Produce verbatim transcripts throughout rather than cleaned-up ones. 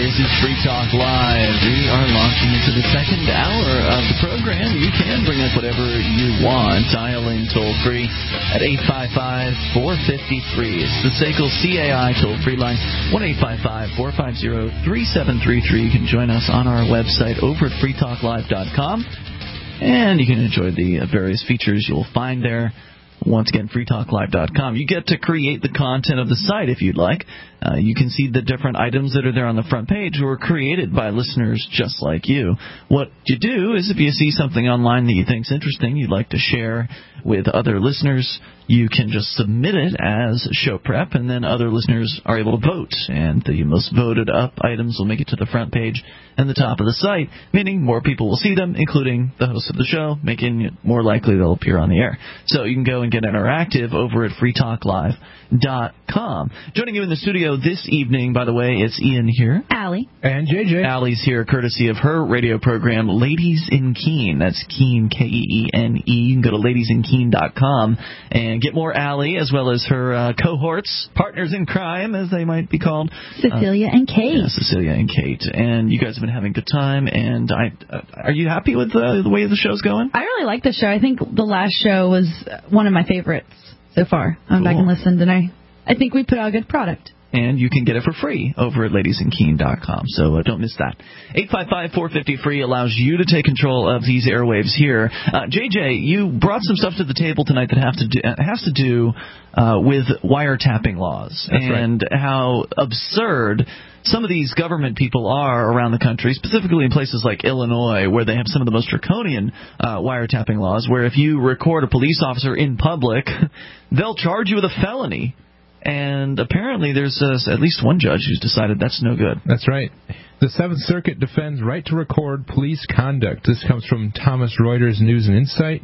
This is Free Talk Live. We are launching into the second hour of the program. You can bring up whatever you want. Dial in toll-free at eight five five, four five three. It's the S A C L C A I toll-free line, one eight five five, four five zero, three seven three three. You can join us on our website over at free talk live dot com, and you can enjoy the various features you'll find there. Once again, free talk live dot com. You get to create the content of the site if you'd like. Uh, you can see the different items that are there on the front page were created by listeners just like you. What you do is if you see something online that you think is interesting, you'd like to share with other listeners, you can just submit it as show prep, and then other listeners are able to vote. And the most voted up items will make it to the front page and the top of the site, meaning more people will see them, including the host of the show, making it more likely they'll appear on the air. So you can go and get interactive over at free talk live dot com. Joining you in the studio this evening, by the way, it's Ian here. Allie. And J J. Allie's here courtesy of her radio program, Ladies in Keene. That's Keene, K E E N E. You can go to ladies in keene dot com and get more Allie, as well as her uh, cohorts, partners in crime, as they might be called. Cecilia uh, and Kate. Yeah, Cecilia and Kate. And you guys have been having a good time. And I, uh, are you happy with the, the way the show's going? I really like the show. I think the last show was one of my favorites so far. I went Cool. back and listened, and I, I think we put out a good product. And you can get it for free over at ladies in keene dot com, so uh, don't miss that. eight five five, four five zero, free allows you to take control of these airwaves here. Uh, J J, you brought some stuff to the table tonight that have to do, uh, has to do uh, with wiretapping laws. That's and right. How absurd some of these government people are around the country, specifically in places like Illinois, where they have some of the most draconian uh, wiretapping laws, where if you record a police officer in public, they'll charge you with a felony. And apparently there's uh, at least one judge who's decided that's no good. That's right. The Seventh Circuit defends right to record police conduct. This comes from Thomas Reuters News and Insight,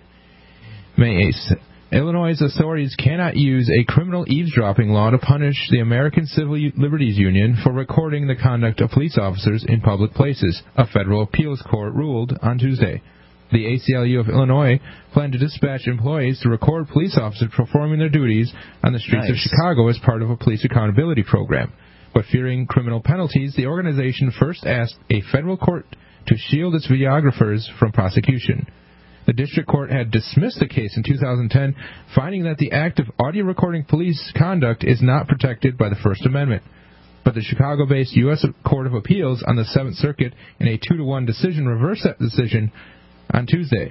May eighth. Illinois' authorities cannot use a criminal eavesdropping law to punish the American Civil Liberties Union for recording the conduct of police officers in public places, a federal appeals court ruled on Tuesday. The A C L U of Illinois planned to dispatch employees to record police officers performing their duties on the streets Nice. of Chicago as part of a police accountability program. But fearing criminal penalties, the organization first asked a federal court to shield its videographers from prosecution. The district court had dismissed the case in two thousand ten, finding that the act of audio recording police conduct is not protected by the First Amendment. But the Chicago-based U S Court of Appeals on the Seventh Circuit, in a two to one decision, reversed that decision on Tuesday,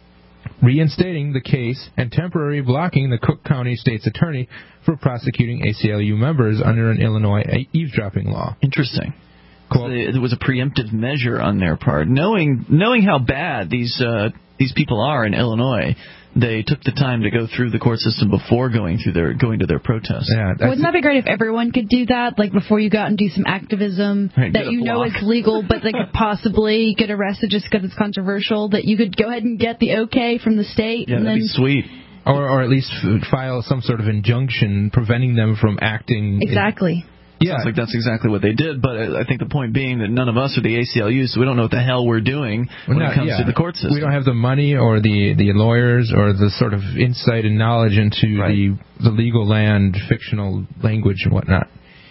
reinstating the case and temporarily blocking the Cook County State's attorney for prosecuting A C L U members under an Illinois eavesdropping law. Interesting. Cool. So there was a preemptive measure on their part, knowing knowing how bad these uh, these people are in Illinois. They took the time to go through the court system before going through their going to their protest. Yeah, Wouldn't that be great if everyone could do that? Like before you go out and do some activism Right, that get a you know block. is legal, but they could possibly get arrested just because it's controversial. That you could go ahead and get the okay from the state. Yeah, and that'd then be sweet. Or, or at least f- file some sort of injunction preventing them from acting. Exactly. Yeah. Sounds like that's exactly what they did, but I think the point being that none of us are the A C L U, so we don't know what the hell we're doing when Well, it comes yeah. to the court system. We don't have the money or the, the lawyers or the sort of insight and knowledge into Right. the the legal land, fictional language and whatnot.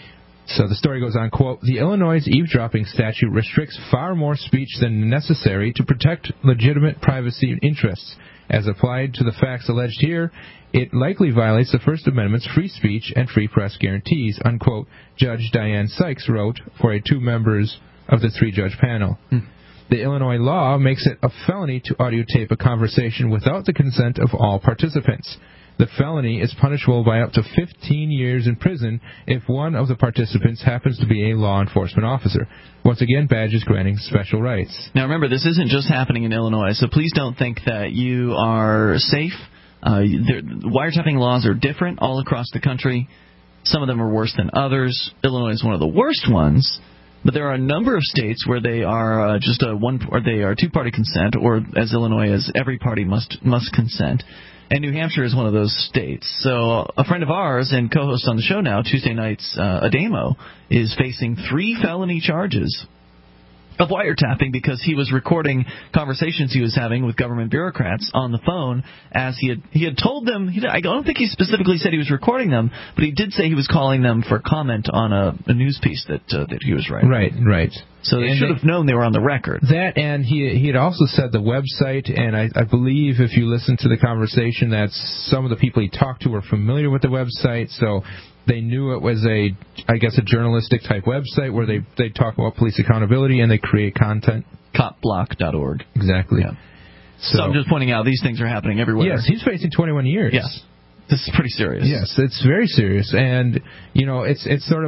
So the story goes on, quote, the Illinois eavesdropping statute restricts far more speech than necessary to protect legitimate privacy interests. As applied to the facts alleged here, it likely violates the First Amendment's free speech and free press guarantees, unquote, Judge Diane Sykes wrote for a two members of the three-judge panel. Hmm. The Illinois law makes it a felony to audio tape a conversation without the consent of all participants. The felony is punishable by up to fifteen years in prison if one of the participants happens to be a law enforcement officer. Once again, badges granting special rights. Now remember, this isn't just happening in Illinois, so please don't think that you are safe. Uh, there, wiretapping laws are different all across the country. Some of them are worse than others. Illinois is one of the worst ones. But there are a number of states where they are uh, just a one, or they are two-party consent, or as Illinois is, every party must must consent. And New Hampshire is one of those states. So a friend of ours and co-host on the show now, Tuesday nights, uh, Ademo, is facing three felony charges of wiretapping because he was recording conversations he was having with government bureaucrats on the phone as he had he had told them. He, I don't think he specifically said he was recording them, but he did say he was calling them for comment on a, a news piece that uh, that he was writing. Right, right. So they and should they, have known they were on the record. That, and he he had also said the website, and I, I believe if you listen to the conversation, that some of the people he talked to were familiar with the website, so they knew it was a, I guess, a journalistic type website where they, they talk about police accountability and they create content. cop block dot org. Exactly. Yeah. So, so I'm just pointing out these things are happening everywhere. Yes, he's facing twenty-one years. Yes. This is pretty serious. Yes, it's very serious. And, you know, it's it's sort of,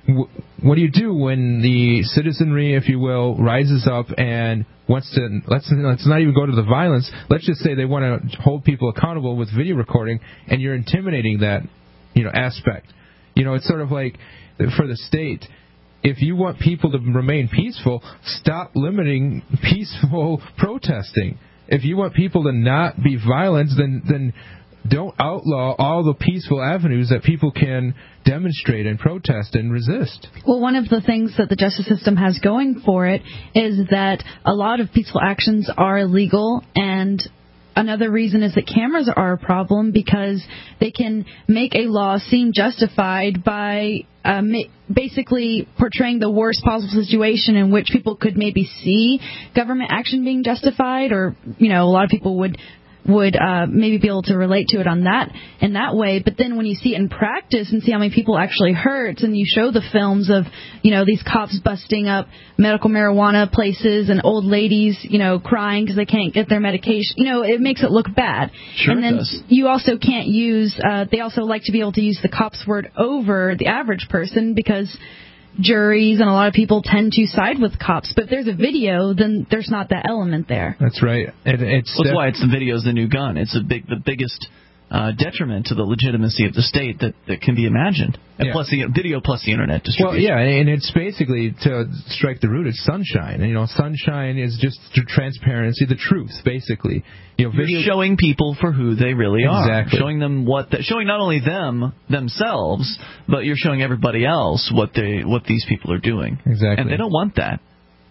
what do you do when the citizenry, if you will, rises up and wants to, let's, let's not even go to the violence, let's just say they want to hold people accountable with video recording, and you're intimidating that, you know, aspect. You know, it's sort of like, for the state, if you want people to remain peaceful, stop limiting peaceful protesting. If you want people to not be violent, then then don't outlaw all the peaceful avenues that people can demonstrate and protest and resist. Well, one of the things that the justice system has going for it is that a lot of peaceful actions are illegal, and another reason is that cameras are a problem because they can make a law seem justified by uh, ma- basically portraying the worst possible situation in which people could maybe see government action being justified, or, you know, a lot of people would would uh, maybe be able to relate to it on that in that way. But then when you see it in practice and see how many people actually hurt, and you show the films of, you know, these cops busting up medical marijuana places and old ladies, you know, crying because they can't get their medication, you know, it makes it look bad. Sure, and then it does. You also can't use, uh, they also like to be able to use the cop's word over the average person because juries and a lot of people tend to side with cops. But if there's a video, then there's not that element there. That's right. It, it's well, that's why it's the video's the new gun. It's a big, the biggest uh, detriment to the legitimacy of the state that, that can be imagined. And yeah. plus the video, plus the internet distribution. Well, yeah, and it's basically, to strike the root, it's sunshine. And, you know, sunshine is just transparency, the truth, basically. You know, video... You're showing people for who they really exactly. are. Showing them what, the, showing not only them themselves, but you're showing everybody else what they, what these people are doing. Exactly. And they don't want that.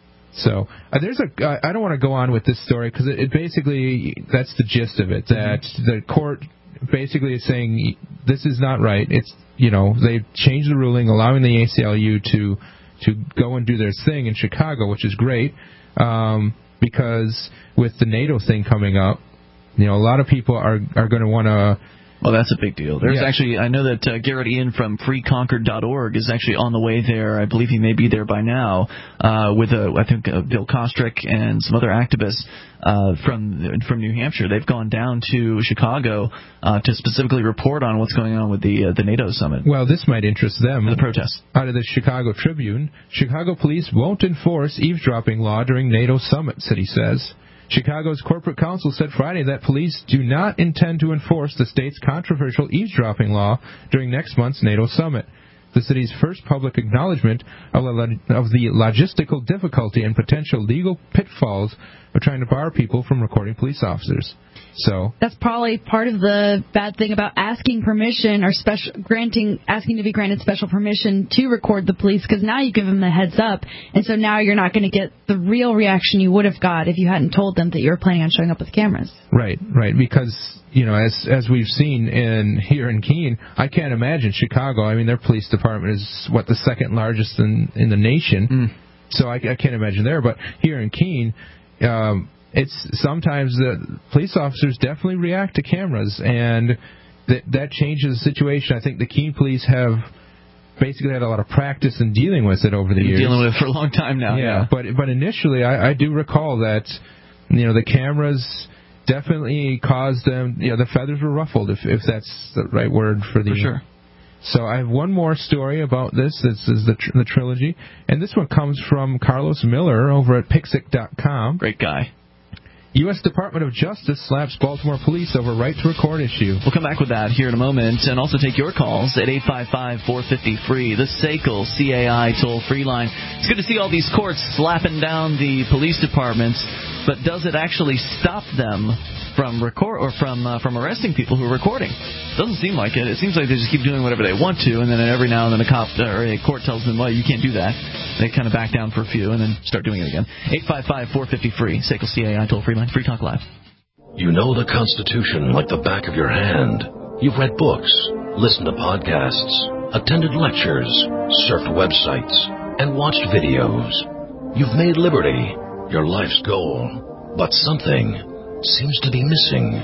So uh, there's a. Uh, I don't want to go on with this story because it, it basically, that's the gist of it. That mm-hmm. the court basically is saying this is not right. It's, you know, they've changed the ruling, allowing the A C L U to to go and do their thing in Chicago, which is great, um, because with the NATO thing coming up, you know, a lot of people are are going to want to. Well, that's a big deal. There's yeah. actually, I know that uh, Garrett Ian from free concord dot org is actually on the way there. I believe he may be there by now uh, with, uh, I think, uh, Bill Kostrick and some other activists uh, from from New Hampshire. They've gone down to Chicago uh, to specifically report on what's going on with the uh, the NATO summit. Well, this might interest them. The protests. Out of the Chicago Tribune, Chicago police won't enforce eavesdropping law during NATO summit, city says. Chicago's corporate counsel said Friday that police do not intend to enforce the state's controversial eavesdropping law during next month's NATO summit, the city's first public acknowledgement of the logistical difficulty and potential legal pitfalls of trying to bar people from recording police officers. So that's probably part of the bad thing about asking permission or special granting asking to be granted special permission to record the police, because now you give them the heads up, and so now you're not going to get the real reaction you would have got if you hadn't told them that you were planning on showing up with cameras. Right, right, because, you know, as as we've seen in here in Keene, I can't imagine Chicago. I mean, their police department is what, the second largest in in the nation, mm. so I, I can't imagine there. But here in Keene, um, it's sometimes the police officers definitely react to cameras, and that that changes the situation. I think the Keene police have basically had a lot of practice in dealing with it over the Been years. Dealing with it for a long time now. Yeah, yeah. but but initially, I, I do recall that, you know, the cameras definitely caused them. You know, the feathers were ruffled, if if that's the right word for the. For sure. So I have one more story about this. This is the tr- the trilogy, and this one comes from Carlos Miller over at Pixic dot com. Great guy. U S Department of Justice slaps Baltimore police over right to record issue. We'll come back with that here in a moment, and also take your calls at eight five five, four five zero, free, the S A C L C A I toll-free line. It's good to see all these courts slapping down the police departments, but does it actually stop them from record or from uh, from arresting people who are recording? Doesn't seem like it. It seems like they just keep doing whatever they want to, and then every now and then a cop or a court tells them, well, you can't do that. They kind of back down for a few and then start doing it again. eight five five, four five zero, free. S A C L C A I toll-free line. Free Talk Live. You know the Constitution like the back of your hand. You've read books, listened to podcasts, attended lectures, surfed websites, and watched videos. You've made liberty your life's goal, but something seems to be missing.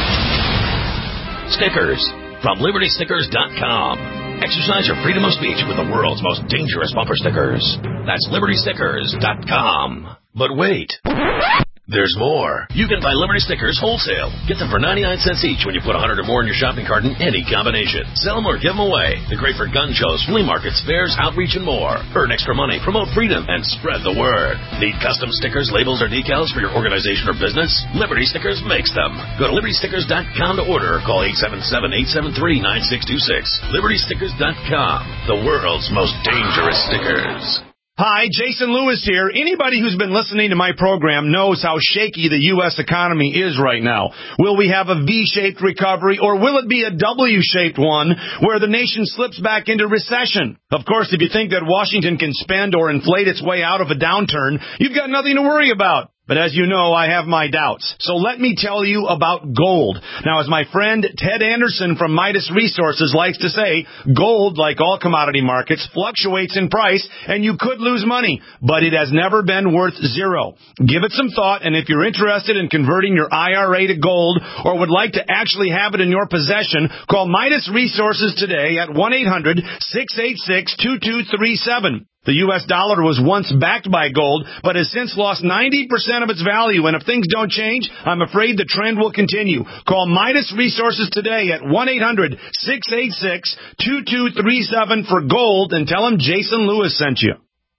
Stickers from Liberty Stickers dot com. Exercise your freedom of speech with the world's most dangerous bumper stickers. That's Liberty Stickers dot com. But wait. There's more. You can buy Liberty Stickers wholesale. Get them for ninety-nine cents each when you put one hundred or more in your shopping cart in any combination. Sell them or give them away. They're great for gun shows, flea markets, fairs, outreach, and more. Earn extra money, promote freedom, and spread the word. Need custom stickers, labels, or decals for your organization or business? Liberty Stickers makes them. Go to Liberty Stickers dot com to order or call eight seven seven, eight seven three, nine six two six. Liberty Stickers dot com. The world's most dangerous stickers. Hi, Jason Lewis here. Anybody who's been listening to my program knows how shaky the U S economy is right now. Will we have a V-shaped recovery, or will it be a W-shaped one where the nation slips back into recession? Of course, if you think that Washington can spend or inflate its way out of a downturn, you've got nothing to worry about. But as you know, I have my doubts. So let me tell you about gold. Now, as my friend Ted Anderson from Midas Resources likes to say, gold, like all commodity markets, fluctuates in price, and you could lose money, but it has never been worth zero. Give it some thought, and if you're interested in converting your I R A to gold or would like to actually have it in your possession, call Midas Resources today at one eight hundred, six eight six, two two three seven. The U S dollar was once backed by gold, but has since lost ninety percent of its value, and if things don't change, I'm afraid the trend will continue. Call Midas Resources today at one eight hundred, six eight six, two two three seven for gold and tell them Jason Lewis sent you.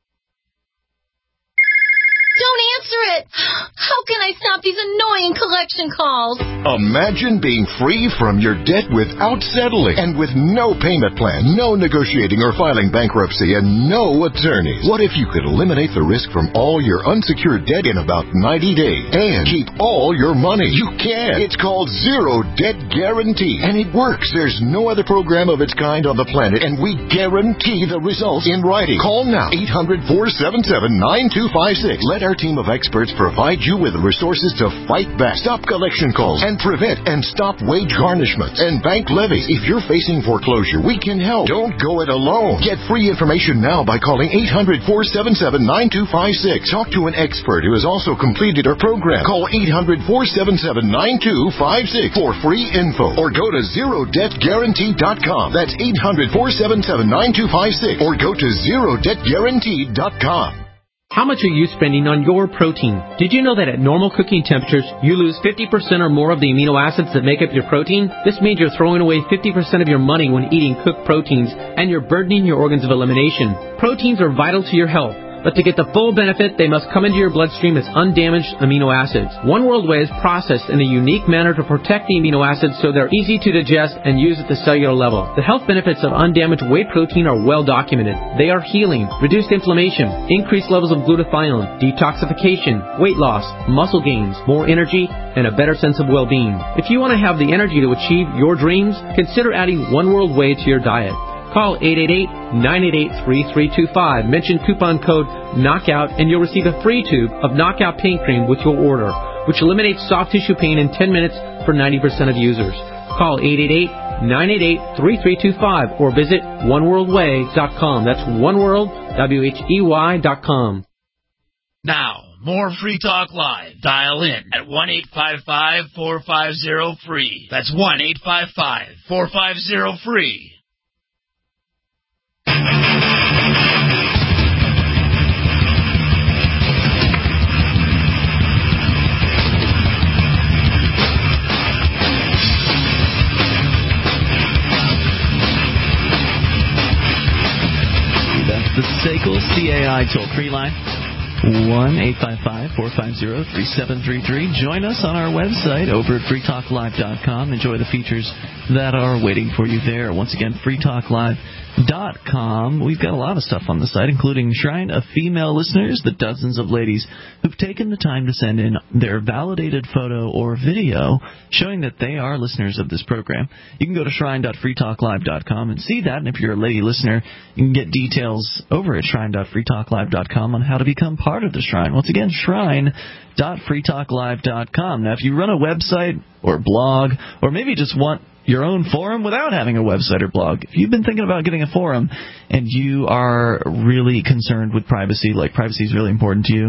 Don't answer it! How can I stop these annoying collection calls? Imagine being free from your debt without settling and with no payment plan, no negotiating or filing bankruptcy, and no attorneys. What if you could eliminate the risk from all your unsecured debt in about ninety days and keep all your money? You can. It's called Zero Debt Guarantee, and it works. There's no other program of its kind on the planet, and we guarantee the results in writing. Call now, eight hundred, four seven seven, nine two five six. Let our team of experts provide you with the resources to fight back, stop collection calls, and prevent and stop wage garnishments and bank levies. If you're facing foreclosure, we can help. Don't go it alone. Get free information now by calling eight hundred, four seven seven, nine two five six. Talk to an expert who has also completed our program. Call eight hundred, four seven seven, nine two five six for free info, or go to zero debt guarantee dot com. That's eight hundred, four seven seven, nine two five six, or go to zero debt guarantee dot com. How much are you spending on your protein? Did you know that at normal cooking temperatures, you lose fifty percent or more of the amino acids that make up your protein? This means you're throwing away fifty percent of your money when eating cooked proteins, and you're burdening your organs of elimination. Proteins are vital to your health, but to get the full benefit, they must come into your bloodstream as undamaged amino acids. One World Whey is processed in a unique manner to protect the amino acids so they're easy to digest and use at the cellular level. The health benefits of undamaged whey protein are well documented. They are healing, reduced inflammation, increased levels of glutathione, detoxification, weight loss, muscle gains, more energy, and a better sense of well-being. If you want to have the energy to achieve your dreams, consider adding One World Whey to your diet. Call eight eight eight, nine eight eight, three three two five. Mention coupon code KNOCKOUT and you'll receive a free tube of Knockout Pain Cream with your order, which eliminates soft tissue pain in ten minutes for ninety percent of users. Call eight eight eight, nine eight eight, three three two five or visit one world way dot com. That's oneworld, W H E Y dot com. Now, more Free Talk Live. Dial in at one eight five five, four five zero, free. That's one eight five five, four five zero, free. That's the S A C L C A I toll-free line. one eight five five, four five zero, three seven three three. Join us on our website over at free talk live dot com. Enjoy the features that are waiting for you there. Once again, free talk live dot com. We've got a lot of stuff on the site, including Shrine of female listeners, the dozens of ladies who've taken the time to send in their validated photo or video showing that they are listeners of this program. You can go to shrine dot free talk live dot com and see that, and if you're a lady listener, you can get details over at shrine dot free talk live dot com on how to become part of the Shrine. Once again, shrine dot free talk live dot com. Now, if you run a website or blog, or maybe just want your own forum without having a website or blog, if you've been thinking about getting a forum and you are really concerned with privacy, like privacy is really important to you,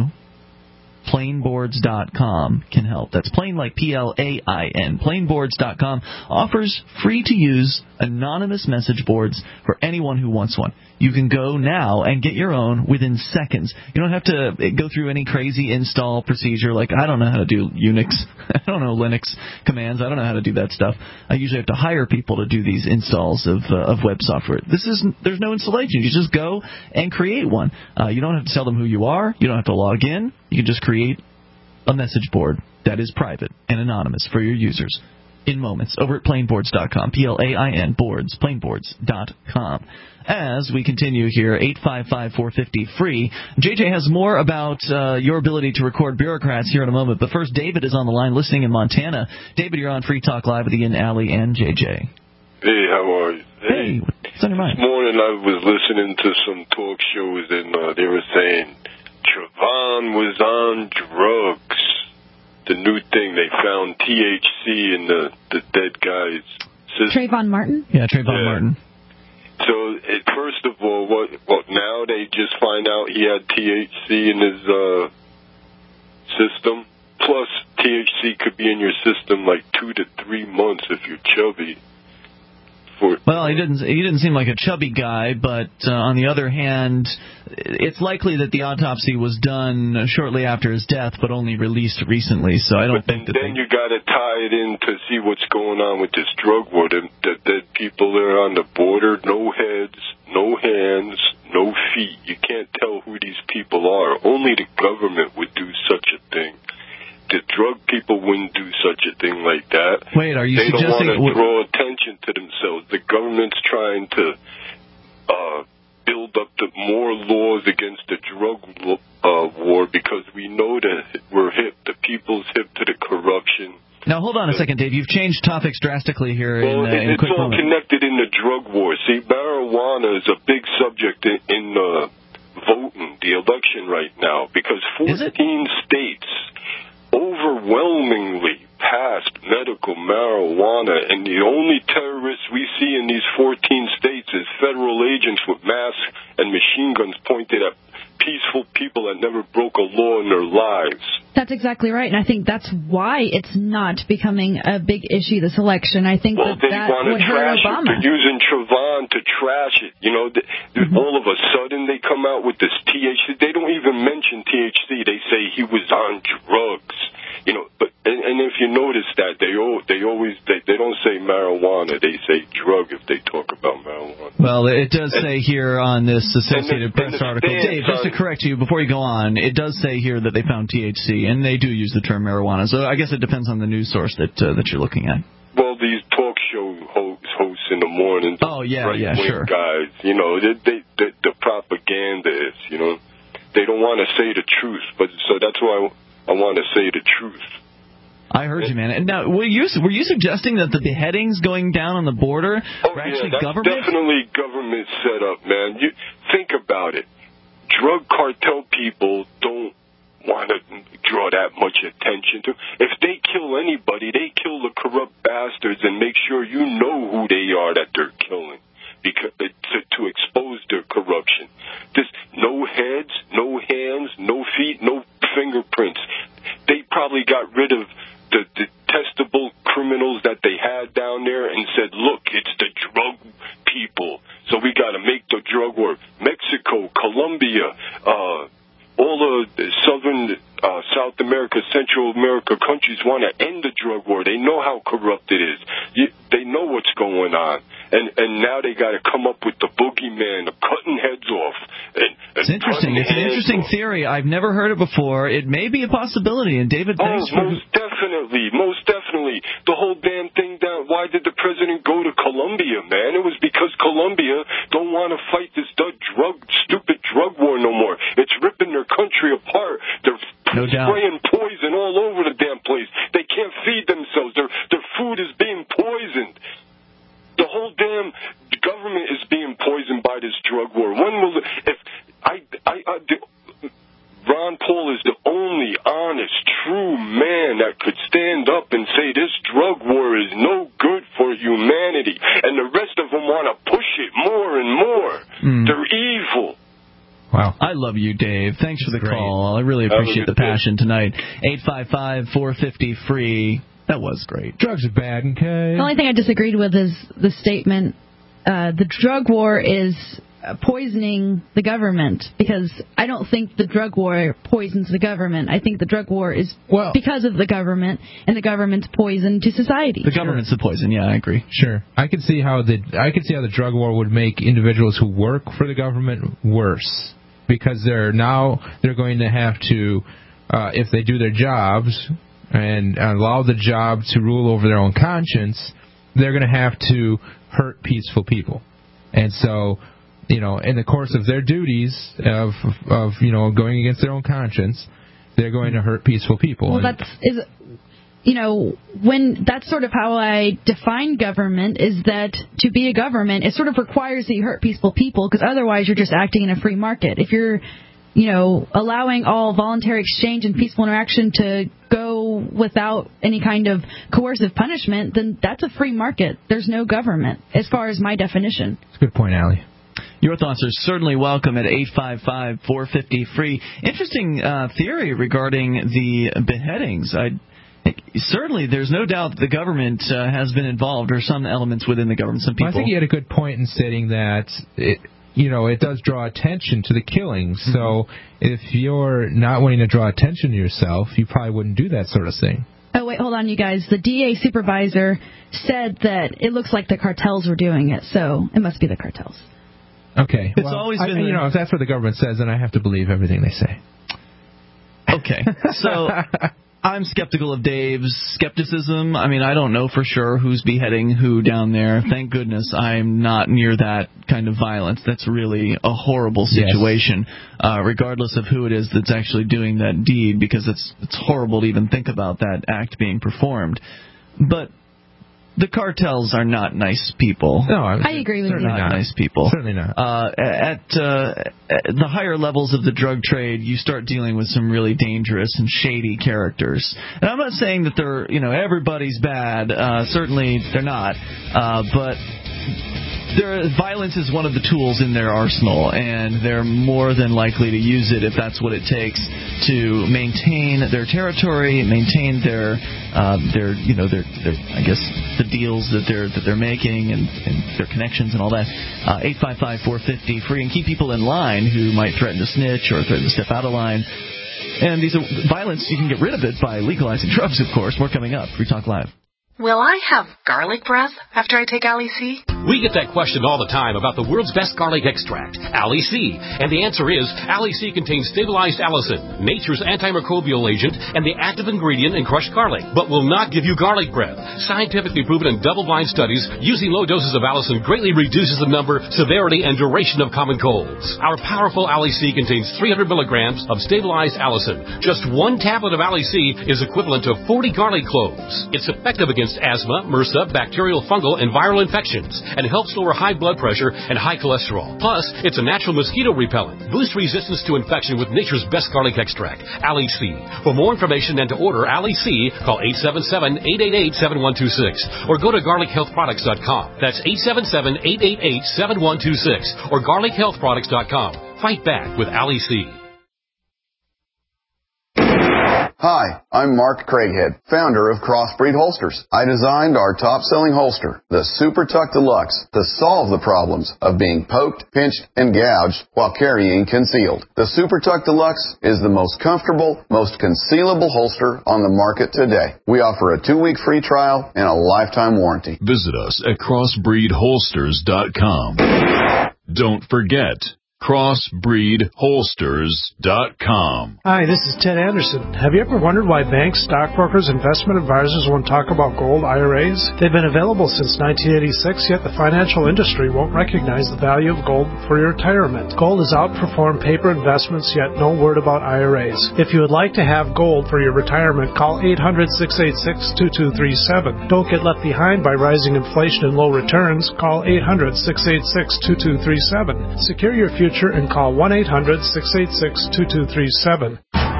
plainboards dot com can help. That's plain like P L A I N. plainboards dot com offers free-to-use anonymous message boards for anyone who wants one. You can go now and get your own within seconds. You don't have to go through any crazy install procedure like, I don't know how to do Unix. I don't know Linux commands. I don't know how to do that stuff. I usually have to hire people to do these installs of uh, of web software. This is There's no installation. You just go and create one. Uh, you don't have to tell them who you are. You don't have to log in. You can just create a message board that is private and anonymous for your users in moments over at plainboards dot com. P L A I N, boards, plainboards dot com. As we continue here, eight five five, four five zero, free. J J has more about uh, your ability to record bureaucrats here in a moment. But first, David is on the line listening in Montana. David, you're on Free Talk Live with Ian, Allie, and J J. Hey, how are you? Hey, what's on your mind? This morning I was listening to some talk shows, and uh, they were saying Trayvon was on drugs. The new thing, they found T H C in the, the dead guy's system. Trayvon Martin? Yeah, Trayvon yeah. Martin. So, it, first of all, what, what now they just find out he had T H C in his uh, system? Plus, T H C could be in your system like two to three months if you're chubby. For, well, he didn't. He didn't seem like a chubby guy, but uh, on the other hand, it's likely that the autopsy was done shortly after his death, but only released recently. So I don't but think that. Then they... you got to tie it in to see what's going on with this drug war. The, the dead people there on the border, no heads, no hands, no feet. You can't tell who these people are. Only the government would do such a thing. The drug people wouldn't do such a thing like that. Wait, are you they suggesting... They don't want to draw attention to themselves. The government's trying to uh, build up the more laws against the drug uh, war because we know that we're hip, the people's hip to the corruption. Now, hold on a second, Dave. You've changed topics drastically here well, in, uh, in a it's quick all moment. connected in the drug war. See, marijuana is a big subject in, in uh, voting, the election right now, because fourteen states overwhelmingly passed medical marijuana, and the only terrorists we see in these fourteen states is federal agents with masks and machine guns pointed at peaceful people that never broke a law in their lives. That's exactly right, and I think that's why it's not becoming a big issue this election. I think well, that they that want would to hurt trash Obama. it. They're using Trayvon to trash it. You know, mm-hmm. all of a sudden they come out with this T H C. They don't even mention T H C. They say he was on drugs. You know, but and, and if you notice that they all, they always they, they don't say marijuana. They say drug if they talk about marijuana. Well, it does and, say here on this Associated the, Press article, Dave, just to correct you before you go on, it does say here that they found T H C, and they do use the term marijuana. So I guess it depends on the news source that uh, that you're looking at. Well, these talk show hosts, hosts in the morning. Oh yeah, right yeah, sure. Guys, you know, they, they, they, the propaganda is, you know, they don't want to say the truth, but so that's why I, I want to say the truth. I heard you, man. And now, were you were you suggesting that the beheadings going down on the border oh, were actually yeah, that's government? Definitely government set up, man. You think about it. Drug cartel people don't want to draw that much attention to. If they kill anybody, they kill the corrupt bastards and make sure you know who they are that they're killing, because to, to expose their corruption. There's no heads, no hands, no feet, no fingerprints. They probably got rid of the detestable criminals that they had down there and said, look, it's the drug people, so we got to make the drug war. Mexico, Colombia, uh, all the southern, uh, South America, Central America countries want to end the drug war. They know how corrupt it is. You, they know what's going on. And and now they got to come up with the boogeyman of cutting heads off. And, and it's interesting. It's an interesting off. theory. I've never heard it before. It may be a possibility. And David, thanks oh, for... most definitely, most definitely. The whole damn thing down. Why did the president go to Colombia, man? It was because Colombia don't want to fight this drug, stupid drug war no more. It's ripping their country apart. They're no spraying doubt. poison all over the damn place. They can't feed themselves. Their their food is being poisoned. The whole damn government is being poisoned by this drug war. When will if I I, I the, Ron Paul is the only honest, true man that could stand up and say this drug war is no good for humanity, and the rest of them want to push it more and more. Mm. They're evil. Wow. I love you, Dave. Thanks That's for the great. call. I really appreciate the passion tonight. eight five five, four five zero, free. That was great. Drugs are bad, okay? The only thing I disagreed with is the statement, uh, the drug war is poisoning the government, because I don't think the drug war poisons the government. I think the drug war is well, because of the government, and the government's poison to society. The government's the poison. Yeah, I agree. Sure, I can see how the I can see how the drug war would make individuals who work for the government worse, because they're now they're going to have to, uh, if they do their jobs and allow the job to rule over their own conscience, they're going to have to hurt peaceful people, and so. You know, in the course of their duties of, of you know, going against their own conscience, they're going to hurt peaceful people. Well, that's, is, you know, when that's sort of how I define government, is that to be a government, it sort of requires that you hurt peaceful people, because otherwise you're just acting in a free market. If you're, you know, allowing all voluntary exchange and peaceful interaction to go without any kind of coercive punishment, then that's a free market. There's no government, as far as my definition. That's a good point, Allie. Your thoughts are certainly welcome at eight five five, four five zero, free. Interesting uh, theory regarding the beheadings. I, certainly, there's no doubt that the government uh, has been involved, or some elements within the government, some people. Well, I think he had a good point in stating that, it, you know, it does draw attention to the killings. Mm-hmm. So if you're not wanting to draw attention to yourself, you probably wouldn't do that sort of thing. Oh, wait, hold on, you guys. The D A supervisor said that it looks like the cartels were doing it, so it must be the cartels. Okay. It's well, always I, been, you know, if that's what the government says, then I have to believe everything they say. Okay. So I'm skeptical of Dave's skepticism. I mean, I don't know for sure who's beheading who down there. Thank goodness I'm not near that kind of violence. That's really a horrible situation, yes. uh, regardless of who it is that's actually doing that deed, because it's it's horrible to even think about that act being performed. But the cartels are not nice people. No, I agree with They're you. not, not nice people. Certainly not. Uh, at, uh, at the higher levels of the drug trade, you start dealing with some really dangerous and shady characters. And I'm not saying that they're, you know, everybody's bad. Uh, certainly they're not. Uh, but there, violence is one of the tools in their arsenal, and they're more than likely to use it if that's what it takes to maintain their territory, maintain their, uh, their, you know, their, their, I guess, the deals that they're that they're making and, and their connections and all that. Uh, eight five five, four five zero, free, and keep people in line who might threaten to snitch or threaten to step out of line. And these are violence, you can get rid of it by legalizing drugs, of course. More coming up. Free Talk Live. Will I have garlic breath after I take Ali C? We get that question all the time about the world's best garlic extract, Ali C. And the answer is, Ali C contains stabilized allicin, nature's antimicrobial agent, and the active ingredient in crushed garlic, but will not give you garlic breath. Scientifically proven in double-blind studies, using low doses of allicin greatly reduces the number, severity, and duration of common colds. Our powerful Ali C contains three hundred milligrams of stabilized allicin. Just one tablet of Ali C is equivalent to forty garlic cloves. It's effective against asthma, MRSA, bacterial, fungal, and viral infections, and helps lower high blood pressure and high cholesterol. Plus, it's a natural mosquito repellent. Boost resistance to infection with nature's best garlic extract, Ali C. For more information and to order Ali C, call eight seven seven, eight eight eight, seven one two six or go to garlic health products dot com. That's eight seven seven, eight eight eight, seven one two six or garlic health products dot com. Fight back with Ali C. Hi, I'm Mark Craighead, founder of Crossbreed Holsters. I designed our top-selling holster, the Super Tuck Deluxe, to solve the problems of being poked, pinched, and gouged while carrying concealed. The Super Tuck Deluxe is the most comfortable, most concealable holster on the market today. We offer a two-week free trial and a lifetime warranty. Visit us at crossbreed holsters dot com. Don't forget, crossbreed holsters dot com. Hi, this is Ted Anderson. Have you ever wondered why banks, stockbrokers, investment advisors won't talk about gold I R As? They've been available since nineteen eighty-six, yet the financial industry won't recognize the value of gold for your retirement. Gold has outperformed paper investments, yet no word about I R As. If you would like to have gold for your retirement, call eight hundred, six eight six, two two three seven. Don't get left behind by rising inflation and low returns. Call eight hundred, six eight six, two two three seven. Secure your future and call one eight hundred, six eight six, two two three seven.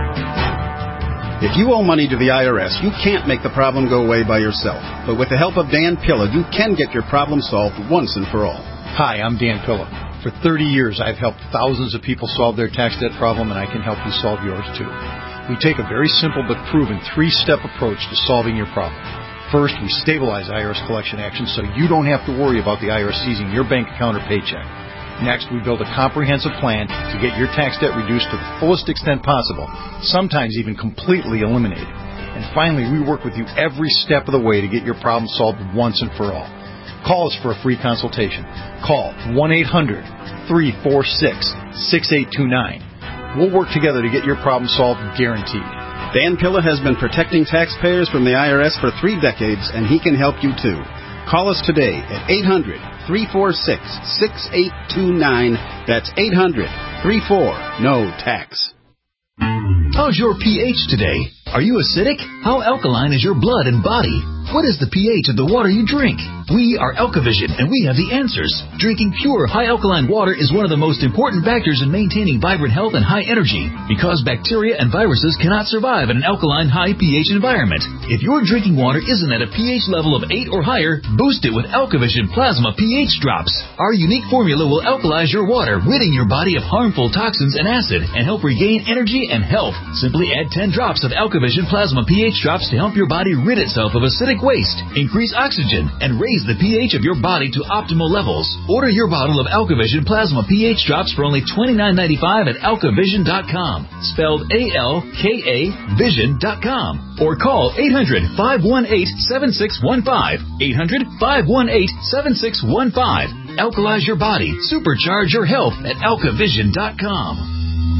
If you owe money to the I R S, you can't make the problem go away by yourself. But with the help of Dan Pilla, you can get your problem solved once and for all. Hi, I'm Dan Pilla. For thirty years, I've helped thousands of people solve their tax debt problem, and I can help you solve yours too. We take a very simple but proven three-step approach to solving your problem. First, we stabilize I R S collection actions so you don't have to worry about the I R S seizing your bank account or paycheck. Next, we build a comprehensive plan to get your tax debt reduced to the fullest extent possible, sometimes even completely eliminated. And finally, we work with you every step of the way to get your problem solved once and for all. Call us for a free consultation. Call one eight hundred, three four six, six eight two nine. We'll work together to get your problem solved, guaranteed. Dan Pilla has been protecting taxpayers from the I R S for three decades, and he can help you too. Call us today at eight hundred, three four six, six eight two nine. That's eight hundred, three four, N O tax. How's your pH today? Are you acidic? How alkaline is your blood and body? What is the pH of the water you drink? We are Alkavision, and we have the answers. Drinking pure, high-alkaline water is one of the most important factors in maintaining vibrant health and high energy, because bacteria and viruses cannot survive in an alkaline, high pH environment. If your drinking water isn't at a pH level of eight or higher, boost it with Alkavision Plasma pH Drops. Our unique formula will alkalize your water, ridding your body of harmful toxins and acid, and help regain energy and health. Simply add ten drops of Alkavision Plasma pH Drops to help your body rid itself of acidic waste, increase oxygen, and raise the pH of your body to optimal levels. Order your bottle of Alkavision Plasma pH Drops for only twenty-nine ninety-five at alkavision dot com, spelled A L K A vision dot com, or call eight hundred, five one eight, seven six one five, eight hundred, five one eight, seven six one five. Alkalize your body, supercharge your health at alkavision dot com.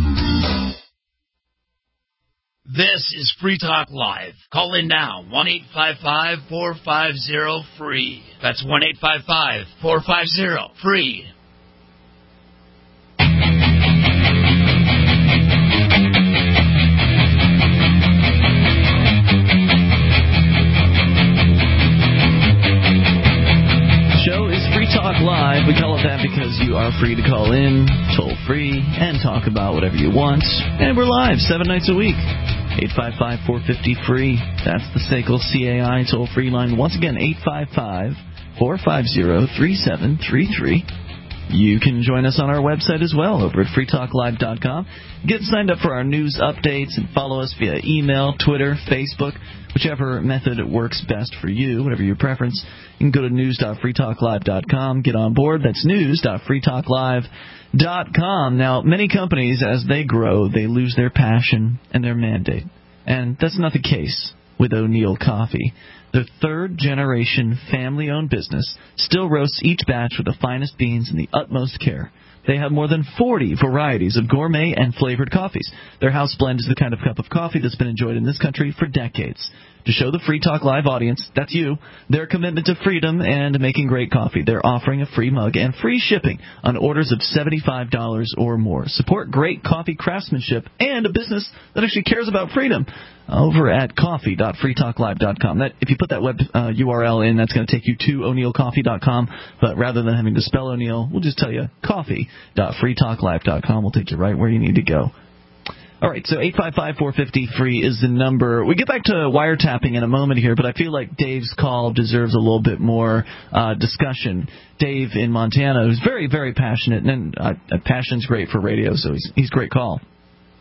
This is Free Talk Live. Call in now, one eight five five, four five zero, free. That's one eight five five, four five zero, free. Show is Free Talk Live. We call it that because you are free to call in, toll free, and talk about whatever you want. And we're live seven nights a week. eight five five, four five zero, free. That's the S A C L C A I toll-free line. Once again, eight five five, four five zero, three seven three three. You can join us on our website as well, over at free talk live dot com. Get signed up for our news updates and follow us via email, Twitter, Facebook, whichever method works best for you, whatever your preference. You can go to news dot free talk live dot com. Get on board. That's news dot free talk live dot com. Now, many companies, as they grow, they lose their passion and their mandate. And that's not the case with O'Neill Coffee. The third-generation family-owned business still roasts each batch with the finest beans and the utmost care. They have more than forty varieties of gourmet and flavored coffees. Their house blend is the kind of cup of coffee that's been enjoyed in this country for decades. To show the Free Talk Live audience, that's you, their commitment to freedom and making great coffee, they're offering a free mug and free shipping on orders of seventy-five dollars or more. Support great coffee craftsmanship and a business that actually cares about freedom over at coffee dot free talk live dot com. That, if you put that web uh, U R L in, that's going to take you to o'neill coffee dot com. But rather than having to spell O'Neill, we'll just tell you coffee dot free talk live dot com. We'll take you right where you need to go. All right, so eight five five, four five zero, free is the number. We get back to wiretapping in a moment here, but I feel like Dave's call deserves a little bit more uh, discussion. Dave in Montana, who's very, very passionate, and uh, passion's great for radio, so he's he's a great call.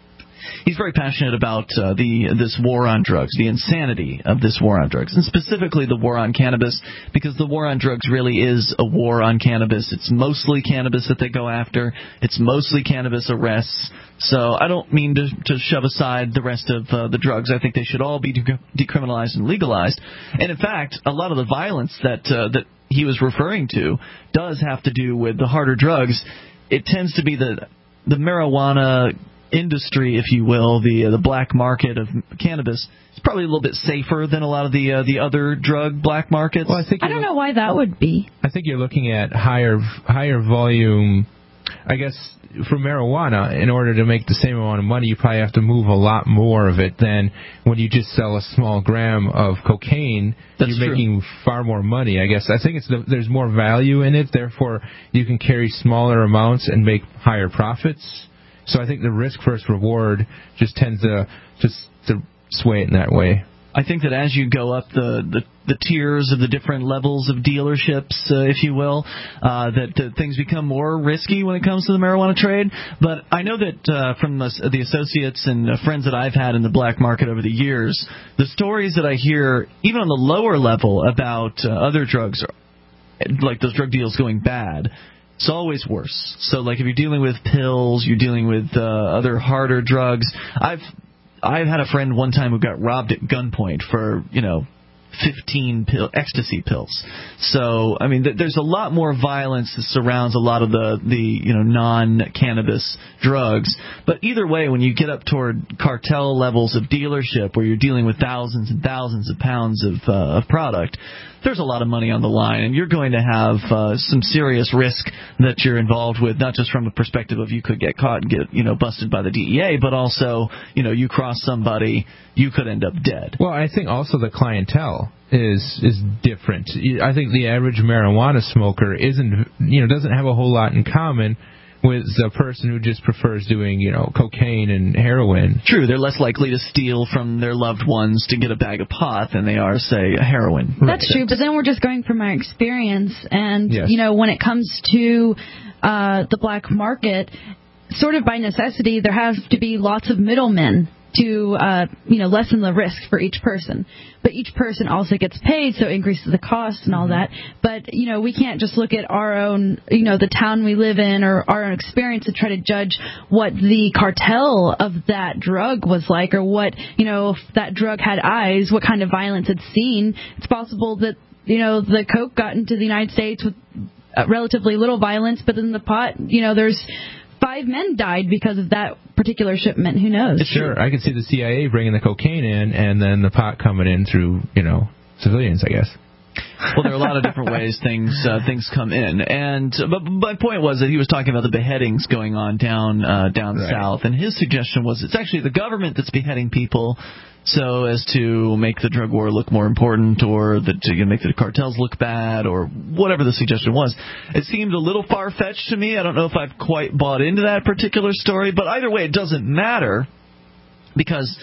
he's very passionate about uh, the this war on drugs, the insanity of this war on drugs, and specifically the war on cannabis, because the war on drugs really is a war on cannabis. It's mostly cannabis that they go after. It's mostly cannabis arrests. So I don't mean to, to shove aside the rest of uh, the drugs. I think they should all be de- decriminalized and legalized. And in fact, a lot of the violence that uh, that he was referring to does have to do with the harder drugs. It tends to be the the marijuana industry, if you will, the uh, the black market of cannabis. It's probably a little bit safer than a lot of the uh, the other drug black markets. Well, I think I don't know why that would be. I think you're looking at higher higher volume. I guess for marijuana, in order to make the same amount of money, you probably have to move a lot more of it than when you just sell a small gram of cocaine. That's you're true. making far more money. I guess I think it's the, there's more value in it. Therefore, you can carry smaller amounts and make higher profits. So I think the risk versus reward just tends to just to sway it in that way. I think that as you go up the, the, the tiers of the different levels of dealerships, uh, if you will, uh, that uh, things become more risky when it comes to the marijuana trade. But I know that uh, from the, the associates and uh, friends that I've had in the black market over the years, the stories that I hear, even on the lower level, about uh, other drugs, like those drug deals going bad, it's always worse. So, like, if you're dealing with pills, you're dealing with uh, other harder drugs. I've I've had a friend one time who got robbed at gunpoint for, you know, fifteen pill, ecstasy pills. So, I mean, th- there's a lot more violence that surrounds a lot of the, the, you know, non-cannabis drugs. But either way, when you get up toward cartel levels of dealership where you're dealing with thousands and thousands of pounds of, uh, of product, there's a lot of money on the line, and you're going to have uh, some serious risk that you're involved with, not just from the perspective of you could get caught and get, you know, busted by the D E A, but also, you know, you cross somebody, you could end up dead. Well, I think also the clientele is is different. I think the average marijuana smoker isn't, you know, doesn't have a whole lot in common with a person who just prefers doing, you know, cocaine and heroin. True, they're less likely to steal from their loved ones to get a bag of pot than they are, say, a heroin. That's true, but then we're just going from our experience, and, Yes. you know, when it comes to uh, the black market, sort of by necessity, there have to be lots of middlemen to, uh, you know, lessen the risk for each person. But each person also gets paid, so it increases the cost and all that. But, you know, we can't just look at our own, you know, the town we live in or our own experience and try to judge what the cartel of that drug was like, or what, you know, if that drug had eyes, what kind of violence it's seen. It's possible that, you know, the coke got into the United States with relatively little violence, but then the pot, you know, there's five men died because of that particular shipment. Who knows? Sure, I could see the C I A bringing the cocaine in and then the pot coming in through, you know, civilians, I guess. Well, there are a lot of different ways things uh, things come in, and but my point was that he was talking about the beheadings going on down uh, down Right. south, and his suggestion was it's actually the government that's beheading people, so as to make the drug war look more important, or that to you know, make the cartels look bad, or whatever the suggestion was. It seemed a little far fetched to me. I don't know if I've quite bought into that particular story, but either way, it doesn't matter because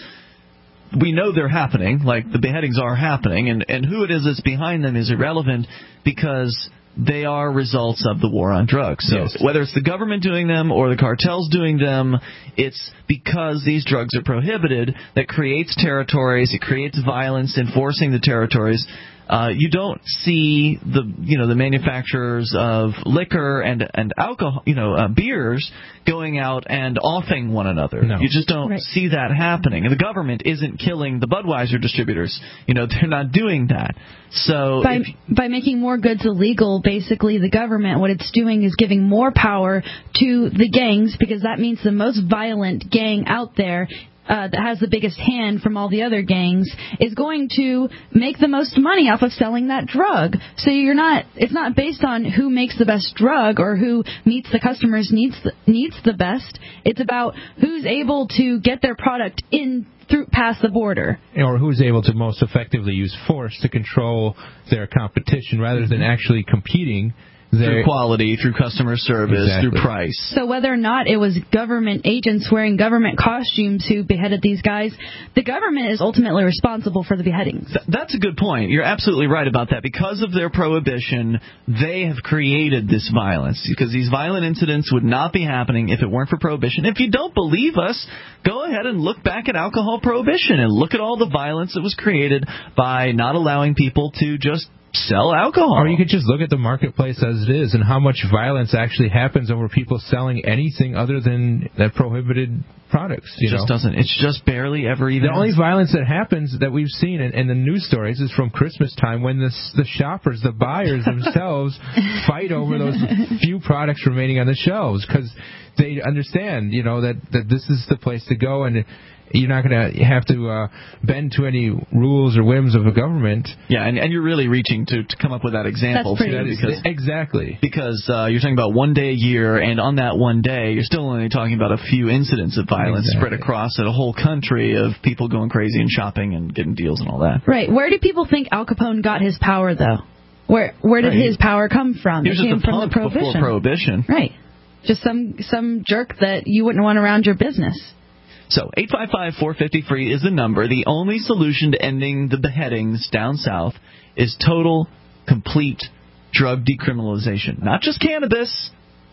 we know they're happening, like the beheadings are happening, and, and who it is that's behind them is irrelevant because they are results of the war on drugs. So Yes. whether it's the government doing them or the cartels doing them, it's because these drugs are prohibited that creates territories, it creates violence enforcing the territories. Uh, you don't see the you know the manufacturers of liquor and and alcohol you know uh, beers going out and offing one another. No. You just don't Right. see that happening. And the government isn't killing the Budweiser distributors. You know they're not doing that. So By, if, by making more goods illegal, basically the government, what it's doing is giving more power to the gangs, because that means the most violent gang out there uh, that has the biggest hand from all the other gangs is going to make the most money off of selling that drug. So you're not, it's not based on who makes the best drug or who meets the customer's needs needs the best. It's about who's able to get their product in through past the border. Or who's able to most effectively use force to control their competition rather than actually competing through quality, through customer service, Exactly. through price. So whether or not it was government agents wearing government costumes who beheaded these guys, the government is ultimately responsible for the beheadings. Th- that's a good point. You're absolutely right about that. Because of their prohibition, they have created this violence. Because these violent incidents would not be happening if it weren't for prohibition. If you don't believe us, go ahead and look back at alcohol prohibition and look at all the violence that was created by not allowing people to just sell alcohol. Or you could just look at the marketplace as it is and how much violence actually happens over people selling anything other than that prohibited products. You It just know? doesn't. It's just barely ever even. The only violence that happens that we've seen in, in the news stories is from Christmas time when the the shoppers, the buyers themselves, fight over those few products remaining on the shelves because they understand, you know, that, that this is the place to go and you're not going to have to uh, bend to any rules or whims of a government. Yeah, and, and you're really reaching to, to come up with that example. That's pretty too, easy. because, exactly. Because uh, you're talking about one day a year, and on that one day, you're still only talking about a few incidents of violence Exactly. spread across a whole country of people going crazy and shopping and getting deals and all that. Right. Where do people think Al Capone got his power, though? Where Where did Right. his power come from? He was it came just a from the punk prohibition. before Prohibition. Right. Just some some jerk that you wouldn't want around your business. So, eight five five, four five zero, free is the number. The only solution to ending the beheadings down south is total, complete drug decriminalization. Not just cannabis,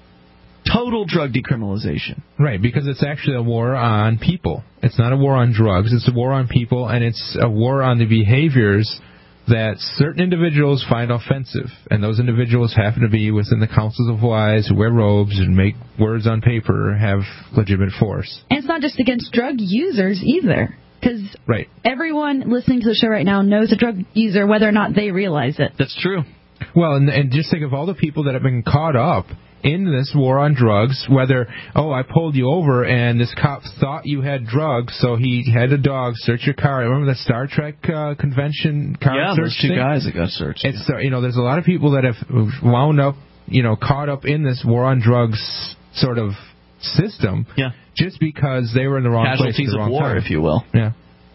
total drug decriminalization. Right, because it's actually a war on people. It's not a war on drugs. It's a war on people, and it's a war on the behaviors that certain individuals find offensive. And those individuals happen to be within the councils of wise who wear robes and make words on paper have legitimate force. And it's not just against drug users either. Because right. everyone listening to the show right now knows a drug user whether or not they realize it. That's true. Well, and, and just think of all the people that have been caught up in this war on drugs, whether, oh, I pulled you over and this cop thought you had drugs, so he had a dog search your car. Remember that Star Trek uh, convention car yeah, search those two thing? guys that got searched. It's, uh, you know, there's a lot of people that have wound up, you know, caught up in this war on drugs sort of system yeah. just because they were in the wrong place Casualties at the wrong of war, time. if you will. Yeah.